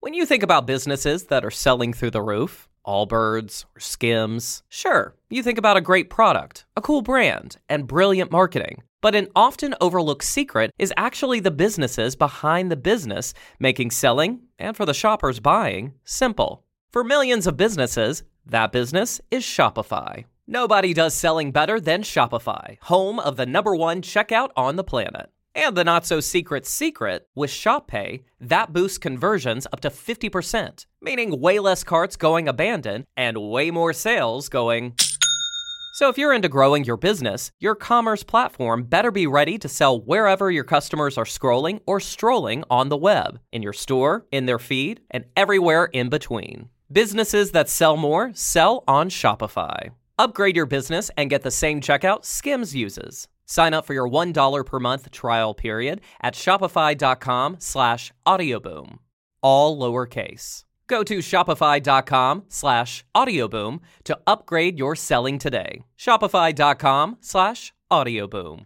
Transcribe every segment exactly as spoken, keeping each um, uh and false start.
When you think about businesses that are selling through the roof, Allbirds or Skims, sure, you think about a great product, a cool brand, and brilliant marketing. But an often overlooked secret is actually the businesses behind the business, making selling, and for the shoppers buying, simple. For millions of businesses, that business is Shopify. Nobody does selling better than Shopify, home of the number one checkout on the planet. And the not-so-secret secret, with Shop Pay, that boosts conversions up to fifty percent, meaning way less carts going abandoned and way more sales going... So if you're into growing your business, your commerce platform better be ready to sell wherever your customers are scrolling or strolling on the web, in your store, in their feed, and everywhere in between. Businesses that sell more sell on Shopify. Upgrade your business and get the same checkout Skims uses. Sign up for your one dollar per month trial period at shopify.com slash audioboom. All lowercase. Go to shopify.com slash audioboom to upgrade your selling today. Shopify.com slash audioboom.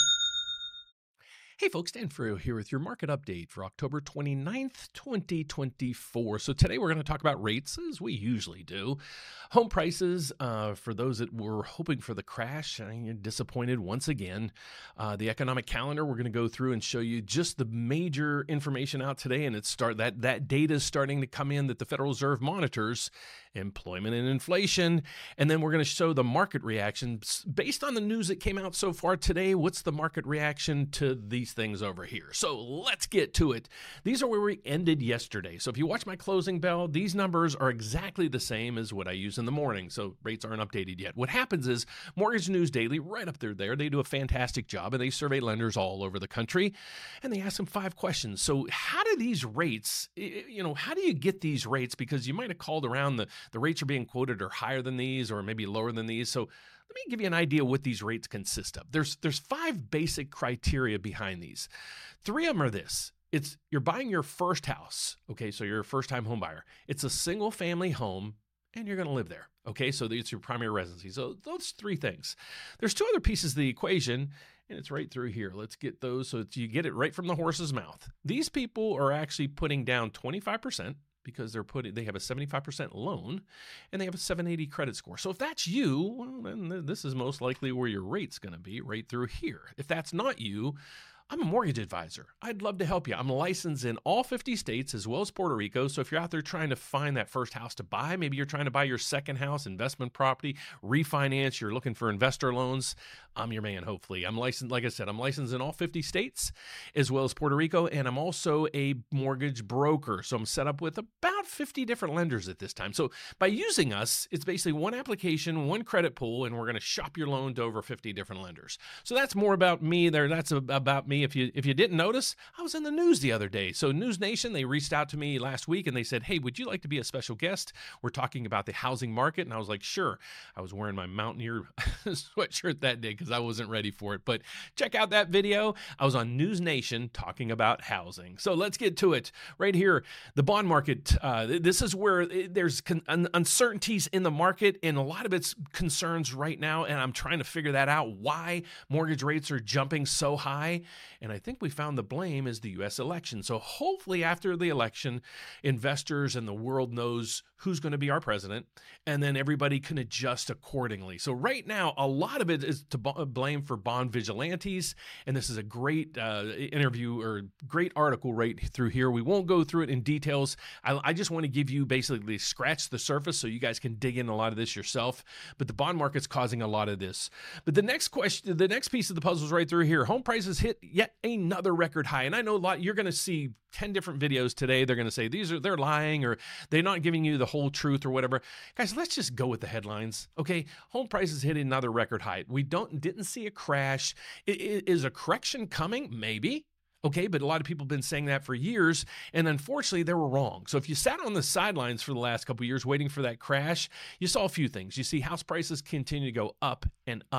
Hey folks, Dan Ferriero here with your market update for October twenty-ninth, twenty twenty-four. So today we're going to talk about rates, as we usually do. Home prices, uh, for those that were hoping for the crash, and you're disappointed once again. Uh, the economic calendar, we're going to go through and show you just the major information out today, and it's start that that data is starting to come in that the Federal Reserve monitors, employment and inflation, and then we're going to show the market reaction based on the news that came out so far today. What's the market reaction to these things over here? So let's get to it. These are where we ended yesterday. So if you watch my closing bell, these numbers are exactly the same as what I use in the morning. So rates aren't updated yet. What happens is Mortgage News Daily, right up there, there, they do a fantastic job and they survey lenders all over the country and they ask them five questions. So how do these rates, you know, how do you get these rates? Because you might have called around the, the rates are being quoted are higher than these or maybe lower than these. So let me give you an idea what these rates consist of. There's there's five basic criteria behind these. Three of them are this. It's you're buying your first house. Okay, so you're a first-time home buyer. It's a single-family home, and you're going to live there. Okay, so it's your primary residency. So those three things. There's two other pieces of the equation, and it's right through here. Let's get those so that you get it right from the horse's mouth. These people are actually putting down twenty-five percent. Because they're putting, they have a seventy-five percent loan and they have a seven eighty credit score. So if that's you, well, then this is most likely where your rate's going to be, right through here. If that's not you, I'm a mortgage advisor. I'd love to help you. I'm licensed in all fifty states as well as Puerto Rico. So if you're out there trying to find that first house to buy, maybe you're trying to buy your second house, investment property, refinance, you're looking for investor loans, I'm your man, hopefully. I'm licensed, like I said, I'm licensed in all fifty states as well as Puerto Rico, and I'm also a mortgage broker. So I'm set up with about fifty different lenders at this time. So by using us, it's basically one application, one credit pool, and we're going to shop your loan to over fifty different lenders. So that's more about me there. That's about me. If you if you didn't notice, I was in the news the other day. So News Nation, they reached out to me last week and they said, hey, would you like to be a special guest? We're talking about the housing market. And I was like, sure. I was wearing my Mountaineer sweatshirt that day because I wasn't ready for it. But check out that video. I was on News Nation talking about housing. So let's get to it. Right here, the bond market. Uh, this is where there's con- uncertainties in the market and a lot of its concerns right now. And I'm trying to figure that out, why mortgage rates are jumping so high. And I think we found the blame is the U S election. So hopefully after the election, investors and the world knows who's going to be our president, and then everybody can adjust accordingly. So right now, a lot of it is to b- blame for bond vigilantes, and this is a great uh, interview or great article right through here. We won't go through it in details. I, I just want to give you basically scratch the surface so you guys can dig in a lot of this yourself, but the bond market's causing a lot of this. But the next question, the next piece of the puzzle is right through here. Home prices hit yet another record high, and I know a lot, you're going to see ten different videos today. They're going to say these are they're lying or they're not giving you the whole truth or whatever. Guys, let's just go with the headlines. Okay, home prices hit another record high. We don't didn't see a crash. I- I- is a correction coming? Maybe. Okay, but a lot of people have been saying that for years, and unfortunately, they were wrong. So if you sat on the sidelines for the last couple of years waiting for that crash, you saw a few things. You see house prices continue to go up and up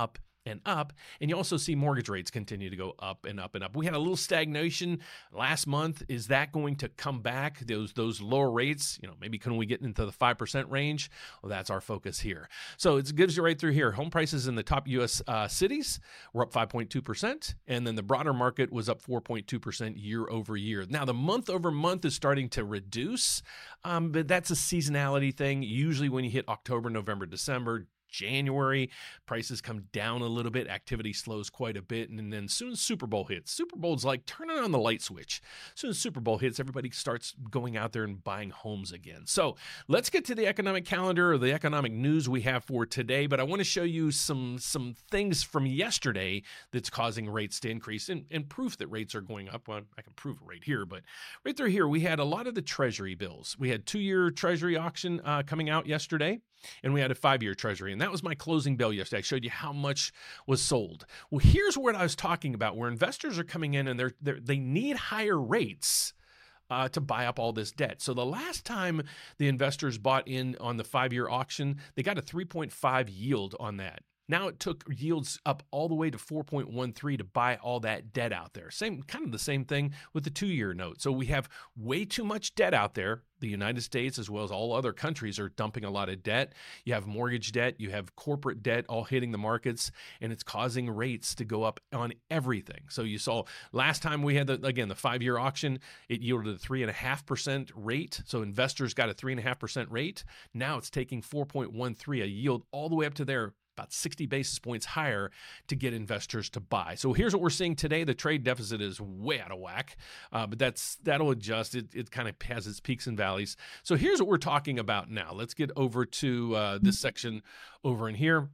and up, and you also see mortgage rates continue to go up and up and up. We had a little stagnation last month. Is that going to come back? Those those lower rates, you know, maybe can we get into the five percent range? Well, that's our focus here. So it gives you right through here. Home prices in the top U S uh, cities were up five point two percent, and then the broader market was up four point two percent year over year. Now, the month over month is starting to reduce, um, but that's a seasonality thing. Usually when you hit October, November, December, January, prices come down a little bit, activity slows quite a bit, and then as soon as Super Bowl hits, Super Bowl's like turning on the light switch. As soon as Super Bowl hits, everybody starts going out there and buying homes again. So let's get to the economic calendar or the economic news we have for today, but I want to show you some, some things from yesterday that's causing rates to increase and, and proof that rates are going up. Well, I can prove it right here, but right through here, we had a lot of the Treasury bills. We had two-year Treasury auction uh, coming out yesterday, and we had a five-year Treasury, and that was my closing bell yesterday. I showed you how much was sold. Well, here's what I was talking about, where investors are coming in and they're, they're they need higher rates uh, to buy up all this debt. So the last time the investors bought in on the five-year auction, they got a three point five yield on that. Now it took yields up all the way to four point one three to buy all that debt out there. Same kind of the same thing with the two-year note. So we have way too much debt out there. The United States, as well as all other countries, are dumping a lot of debt. You have mortgage debt, you have corporate debt all hitting the markets, and it's causing rates to go up on everything. So you saw last time we had, the, again, the five-year auction, it yielded a three point five percent rate. So investors got a three point five percent rate. Now it's taking four point one three, a yield all the way up to there, about sixty basis points higher to get investors to buy. So here's what we're seeing today. The trade deficit is way out of whack, uh, but that's that'll adjust. It, it kind of has its peaks and valleys. So here's what we're talking about now. Let's get over to uh, this section over in here.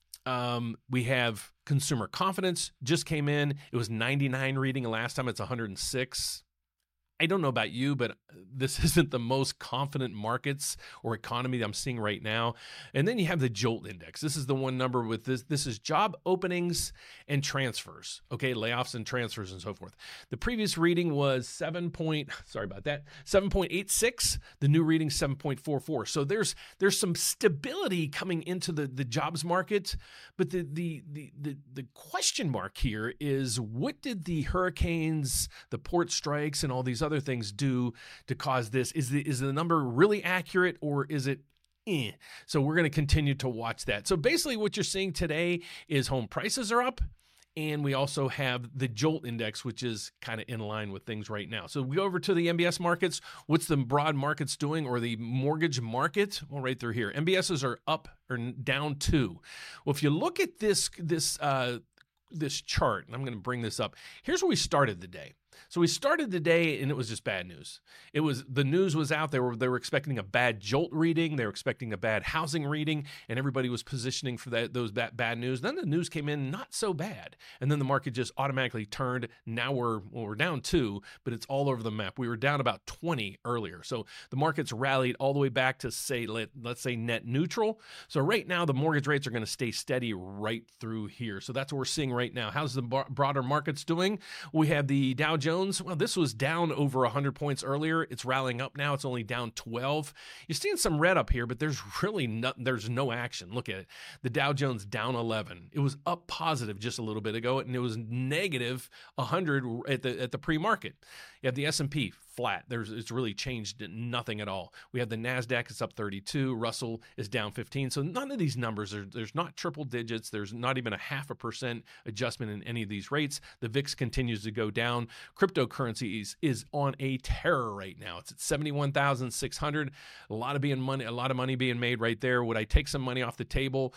Um, we have consumer confidence just came in. It was ninety-nine reading. Last time it's one hundred six. I don't know about you, but this isn't the most confident markets or economy that I'm seeing right now. And then you have the JOLT index. This is the one number with this. This is job openings and transfers. Okay, layoffs and transfers and so forth. The previous reading was seven point, sorry about that, seven point eight six. The new reading seven point four four. So there's there's some stability coming into the, the jobs market, but the, the the the the question mark here is, what did the hurricanes, the port strikes, and all these other other things do to cause this? Is the is the number really accurate, or is it eh? So we're going to continue to watch that. So basically what you're seeing today is home prices are up, and we also have the JOLT index, which is kind of in line with things right now. So we go over to the M B S markets. What's the broad markets doing, or the mortgage market? Well, right through here, M B S's are up or down two. Well, if you look at this this uh, this chart, and I'm going to bring this up. Here's where we started the day. So we started the day and it was just bad news. It was, the news was out. They were, they were expecting a bad JOLT reading. They were expecting a bad housing reading, and everybody was positioning for that, those bad, bad news. Then the news came in not so bad. And then the market just automatically turned. Now we're, well, we're down two, but it's all over the map. We were down about twenty earlier. So the market's rallied all the way back to say, let, let's say net neutral. So right now the mortgage rates are going to stay steady right through here. So that's what we're seeing right now. How's the bar- broader markets doing? We have the Dow Jones. Well, this was down over one hundred points earlier. It's rallying up now. It's only down twelve. You're seeing some red up here, but there's really no, there's no action. Look at it. The Dow Jones down eleven. It was up positive just a little bit ago, and it was negative one hundred at the at the pre-market. You have the S and P flat. There's it's really changed nothing at all. We have the NASDAQ, it's up thirty-two. Russell is down fifteen. So none of these numbers, are, there's not triple digits. There's not even a half a percent adjustment in any of these rates. The V I X continues to go down. Cryptocurrency is, is on a terror right now. It's at seventy-one thousand six hundred. A lot of being money, a lot of money being made right there. Would I take some money off the table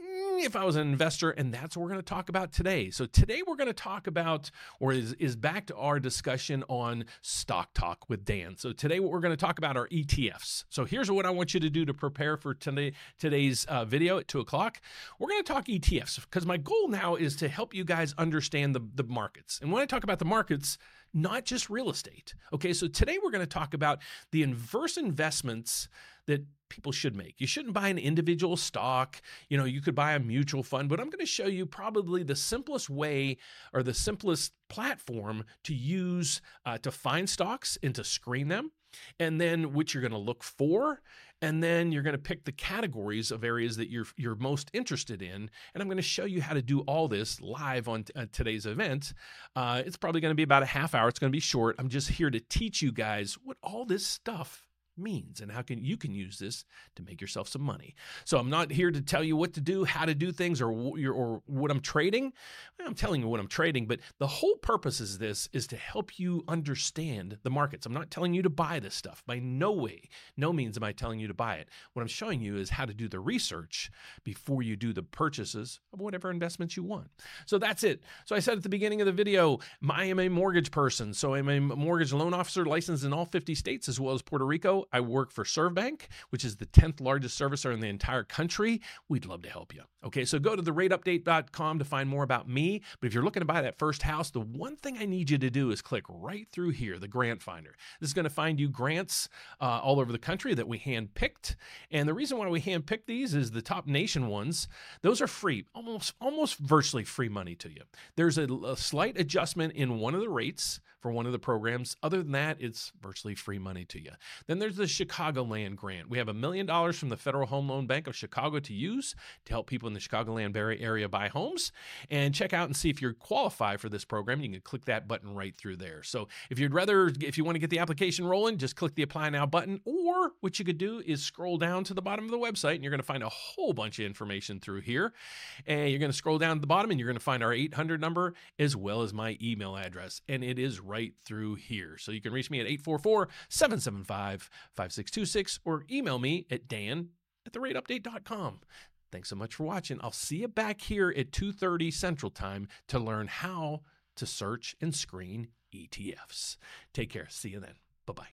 if I was an investor? And that's what we're going to talk about today. So today we're going to talk about, or is, is back to our discussion on Stock Talk with Dan. So today what we're going to talk about are E T Fs. So here's what I want you to do to prepare for today, today's uh, video at two o'clock. We're going to talk E T Fs because my goal now is to help you guys understand the, the markets. And when I talk about the markets, not just real estate. Okay, so today we're going to talk about the inverse investments that people should make. You shouldn't buy an individual stock. You know, you could buy a mutual fund, but I'm going to show you probably the simplest way or the simplest platform to use uh, to find stocks and to screen them. and then what you're going to look for, and then you're going to pick the categories of areas that you're you're most interested in. And I'm going to show you how to do all this live on t- uh, today's event. Uh, it's probably going to be about a half hour. It's going to be short. I'm just here to teach you guys what all this stuff means and how can you can use this to make yourself some money. So I'm not here to tell you what to do, how to do things, or or what I'm trading. I'm telling you what I'm trading, but the whole purpose is this is to help you understand the markets. I'm not telling you to buy this stuff. By no way, no means am I telling you to buy it. What I'm showing you is how to do the research before you do the purchases of whatever investments you want. So that's it. So I said at the beginning of the video, I am a mortgage person. So I'm a mortgage loan officer licensed in all fifty states as well as Puerto Rico. I work for ServBank, which is the tenth largest servicer in the entire country. We'd love to help you. Okay, so go to the rate update dot com to find more about me. But if you're looking to buy that first house, the one thing I need you to do is click right through here, the grant finder. This is going to find you grants uh, all over the country that we handpicked. And the reason why we handpicked these is the top nation ones. Those are free, almost, almost virtually free money to you. There's a, a slight adjustment in one of the rates for one of the programs. Other than that, it's virtually free money to you. Then there's the Chicagoland grant. We have a million dollars from the Federal Home Loan Bank of Chicago to use to help people in the Chicagoland area buy homes. And check out and see if you're qualified for this program. You can click that button right through there. So if you'd rather, if you want to get the application rolling, just click the Apply Now button. Or what you could do is scroll down to the bottom of the website, and you're going to find a whole bunch of information through here. And you're going to scroll down to the bottom, and you're going to find our eight hundred number as well as my email address. And it is right through here. So you can reach me at eight four four, seven seven five, five six two six or email me at dan at the rate update dot com. Thanks so much for watching. I'll see you back here at two thirty Central Time to learn how to search and screen E T Fs. Take care. See you then. Bye-bye.